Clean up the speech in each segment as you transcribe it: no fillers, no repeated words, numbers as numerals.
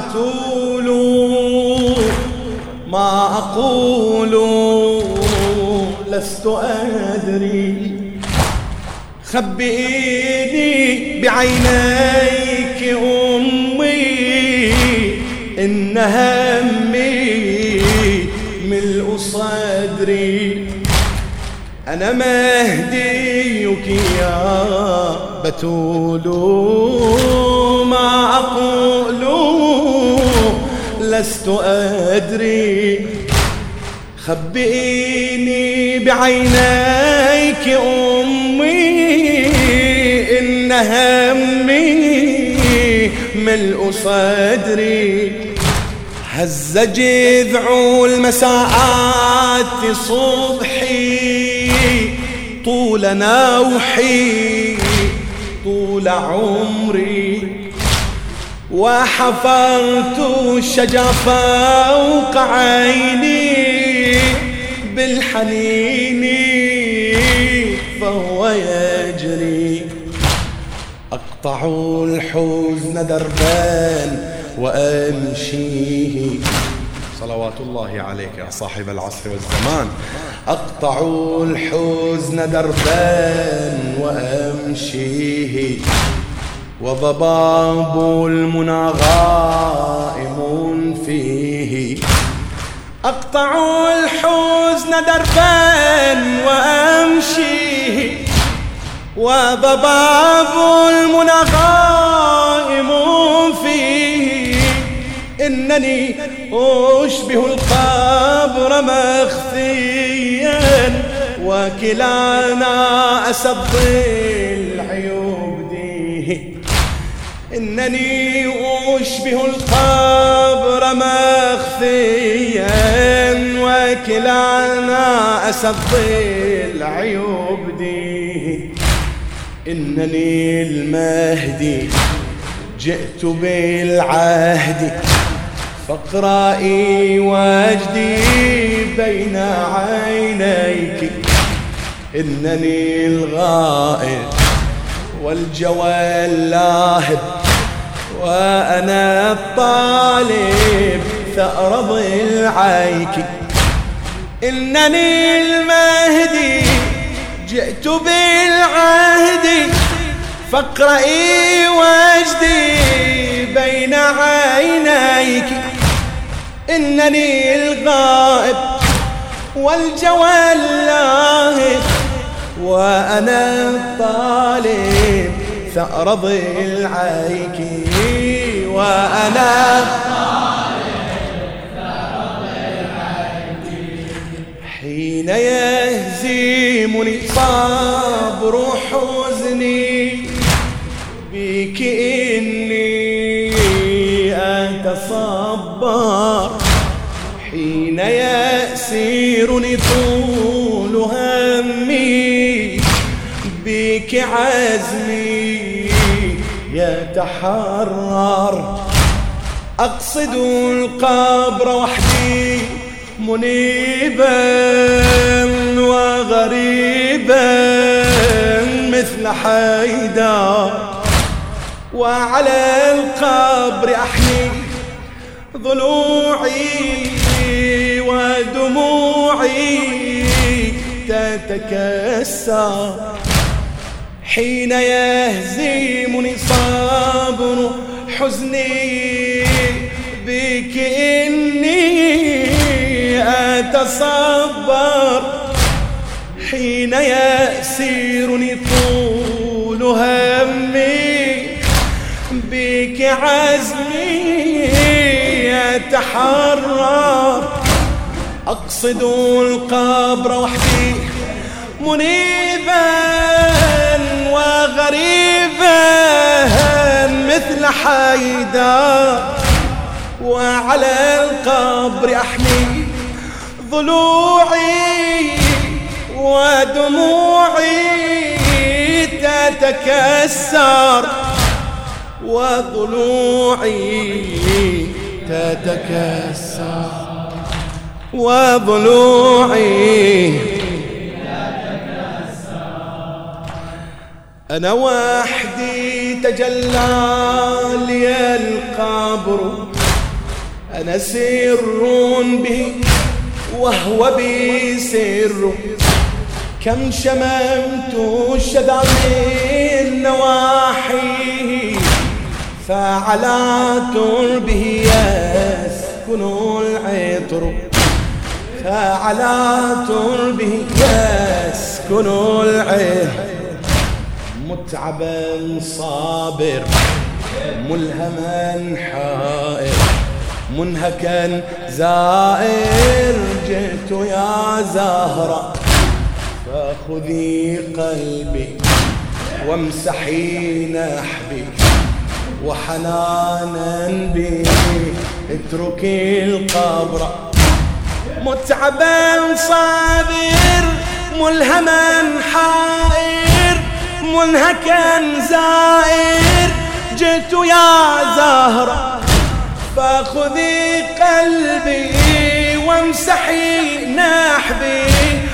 بتول ما أقول لست أدري. خبئيني بعينيك أمي إن همي ملء صدري. أنا مهديك يا بتول ما أقول لست أدري. خبئيني بعينيك أمي إن همي ملء صدري. هز جذع المساعات صبحي طول نوحي طول عمري. وحفرت الشجا فوق عيني بالحنين فهو يجري. أقطع الحزن دربا وأمشيه. صلوات الله عليك يا صاحب العصر والزمان. أقطع الحزن دربا وأمشيه وضباب المنى غائم فيه. أقطع الحزن دربا وأمشيه وضباب المنى غائم فيه. إنني أشبه القبر مخفيا وكلانا أسد العيوب ديه. إنني أشبه القبر مخفيا وكلانا أسد العيوب ديه. إنني المهدي جئت بالعهد فاقرأي وجدي بين عينيك. إنني الغائب والجوى اللاهب وأنا الطالب ثأر ضلعيك. إنني المهدي جئت بالعهد فاقرئي وجدي بين عينيك. إنني الغائب والجوى اللاهب وأنا الطالب ثأر ضلعيك. وأنا حين يهزمني صبر حزني بك إني أتصبر. حين يأسرني طول همي بك عزمي يتحرر. أقصد القبر وحدي منيبا وغريبا مثل حيدر. وعلى القبر أحني ضلوعي ودموعي تتكسر. حين يهزمني صبر حزني بك إني أتصبر. حين يأسرني طول همي بك عزمي يتحرر. أقصد القبر وحدي منيبا وغريبا مثل حيدر. وعلى القبر أحمي ضلوعي ودموعي تتكسر. وضلوعي تتكسر وضلوعي أنا وحدي تجلى لي القبر أنا سر به وهو بي سر، كم شممت الشذا من نواحيه، فعلى تربه يسكن العطر، فعلى تربه يسكن العطر. متعبا صابر ملهما حائر، منهكا زائر، جئت يا زهرة فخذي قلبي وامسحي نحبي، وحنانا بي اتركي القبر. متعبا صابر ملهما حائر، منهكا زائر، جئت يا زهرة فخذي قلبي وامسحي نحبي،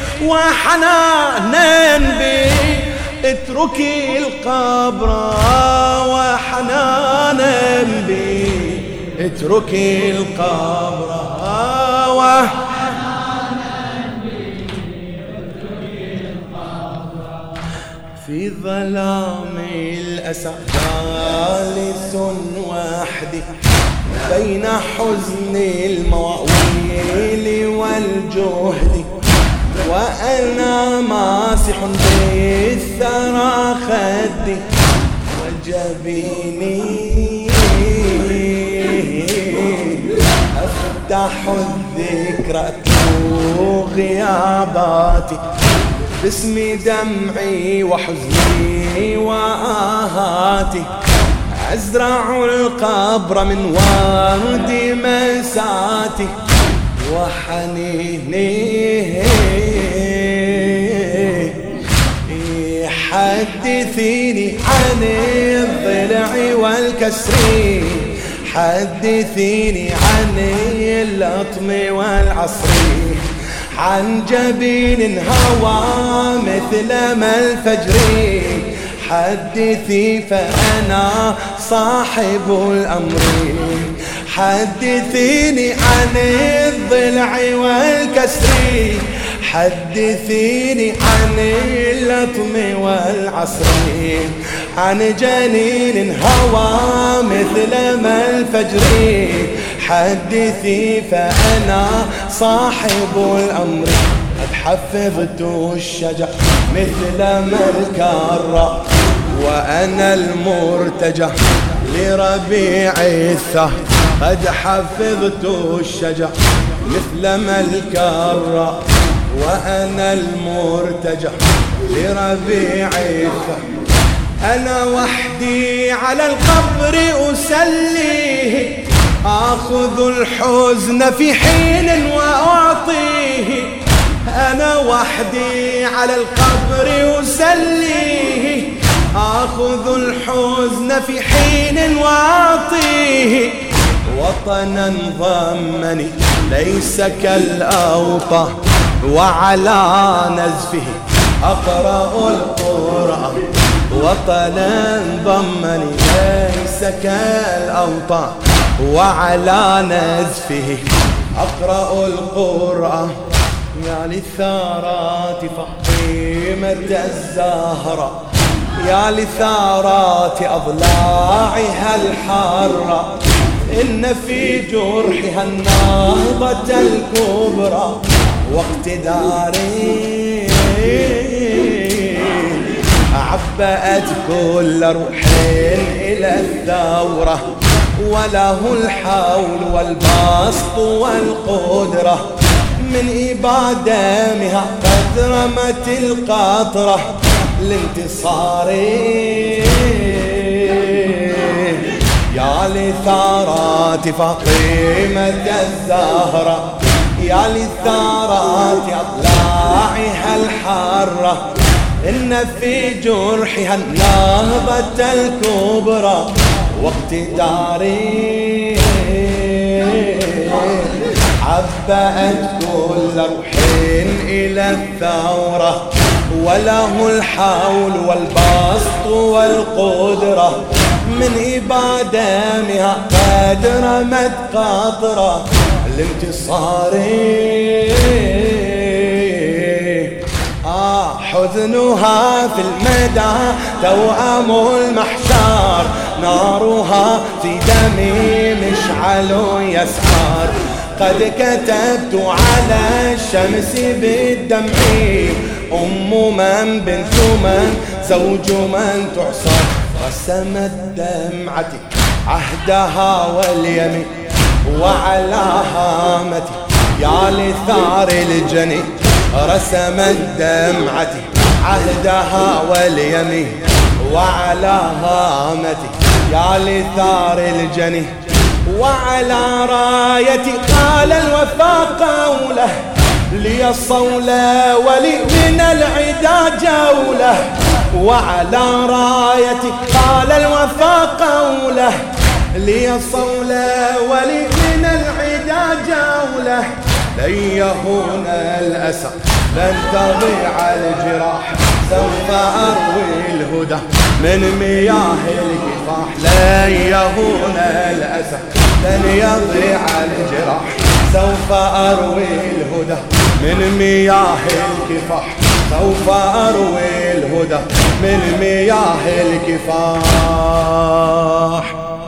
وحنانا بي اتركي القبر، وحنانا بي اتركي القبر، في ظلام الأسى جالس وحدي، بين حزن المواويل والجهد، وأنا ماسح بالثرى خدي وجبيني، أفتح الذكرى غياباتي، باسم دمعي وحزني وآهاتي، أزرع القبر من واد مساتي، وحنيني حدثيني عن الضلع والكسر، حدثيني عن اللطم والعصر، عن جبين هوى مثل ما الفجر، حدثي فأنا صاحب الأمر، حدثيني عن الضلع والكسر، حدثيني عن اللطم والعصر، عن جنين هوى مثل ما الفجر، حدثي فأنا صاحب الأمر. قد حفظت الشجع مثل ما الكرة، وأنا المرتجى لربيع الثهر. قد حفظت الشجع مثل ما الكرة، وأنا المرتجى لربيع الثهر. أنا وحدي على القبر أسليه، آخذ الحزن في حين وأعطيه. أنا وحدي على القبر أسليه، آخذ الحزن في حين وأعطيه. وطنا ضمني ليس كالأوطى، وعلى نزفه أقرأ القرآن. وطنا ضمني ليس كالأوطى، وعلى نزفه أقرأ القرآن. يا للثارات فاطمة الزهراء، يا للثارات أضلاعها الحارة، إن في جرحها النهضة الكبرى واقتداري. عبأت كل روح إلى الثورة، وله الحول والبسط والقدرة. من إبادامها قد رمت القطرة لانتصاري. يا لثارات فاطمة الزهراء، يا لثارات أضلاعها الحارة، إن في جرحها النهضة الكبرى واقتداري. عبأت كل روح إلى الثورة، وله الحول والبسط والقدرة، من إبادامها قد رمت قطرة الانتصار. حزنها في المدى توأم المحشار، نارها في دمي مشعل يسعر، قد كتبت على الشمس بالدمع، أم من بنت من زوج من تحصر، رسمت دمعتي عهدها واليمين، وعلى هامتي يا لثار الجنين، رسمت دمعتي عهدها واليمين، وعلى هامتي يا لثار الجنين، وعلى رايتي قال الوفا قوله، لي الصولة ولي من العدا جولة، وعلى رايتي قال الوفا قوله، لي الصولة ولي من العدا جولة، لن يهون الأسى لن تضيع الجراح، سوف أروي الهدى من مياه الكفاح، لن يهون الأسى لن يضيع الجراح، سوف أروي الهدى من مياه الكفاح، سوف أروي الهدى من مياه الكفاح.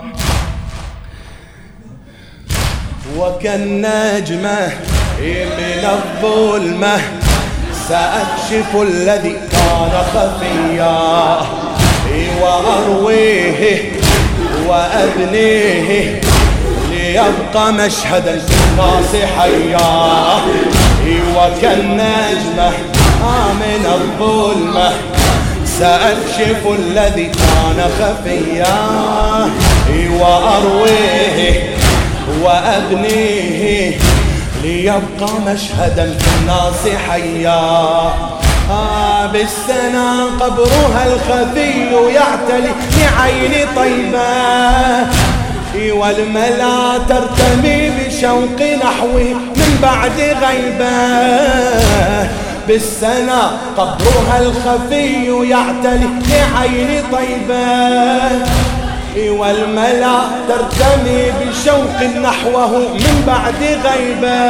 وكالنجمة من الظلمة سأكشف الذي كان خفيا، وأرويه وأبنيه ليبقى مشهدا للناس حيا. وكالنجمة من الظلمة سأكشف الذي كان خفيا، وأرويه وأبنيه ليبقى مشهدا في الناس حيا. بالسنا قبرها الخفي يعتلي لعين طيبة، والملا ترتمي بشوق نحوه من بعد غيبة. بالسنا قبرها الخفي يعتلي لعين طيبة، والملا ترتمي بشوق نحوه من بعد غيبة.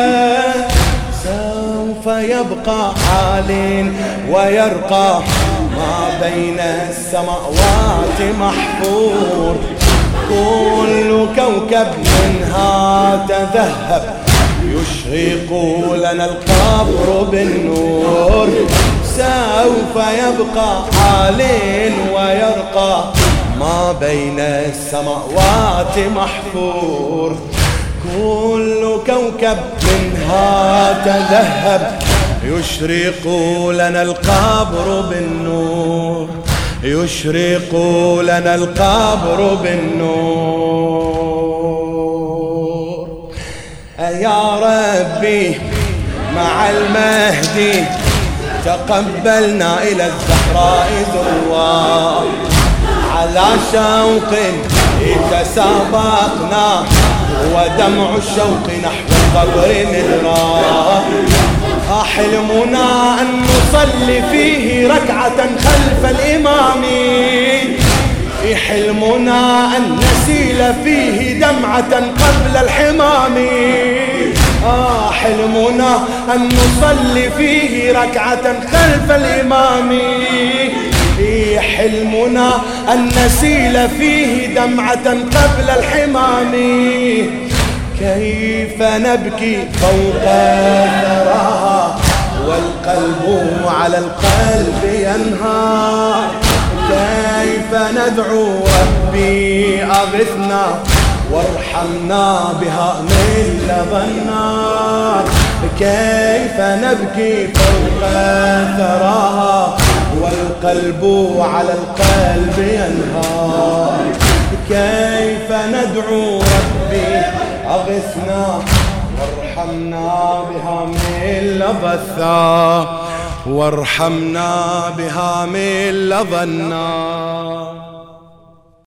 سوف يبقى عال ويرقى ما بين السماوات محفور، كل كوكب منها تذهب يشرق لنا القبر بالنور. سوف يبقى عال ويرقى ما بين السماوات محفور، كل كوكب منها تذهب يشرق لنا القبر بالنور، يشرق لنا القبر بالنور. يا ربي مع المهدي تقبلنا إلى الزهراء زوار، على شوق تسابقنا ودمع الشوق نحو القبر مدرار. حلمنا أن نصلي فيه ركعة خلف الإمام، حلمنا أن نسيل فيه دمعة قبل الحمام. حلمنا أن نصلي فيه ركعة خلف الإمام، حلمنا أن نسيل فيه دمعة قبل الحمام. كيف نبكي فوق ثراها والقلب على القلب ينهار، كيف ندعو ربي أغثنا وارحمنا بها من لظى النار. كيف نبكي فوق ثراها والقلب على القلب ينهار، كيف ندعو ربي أغثنا وارحمنا بها من لظى الثار، وارحمنا بها من لظى النار.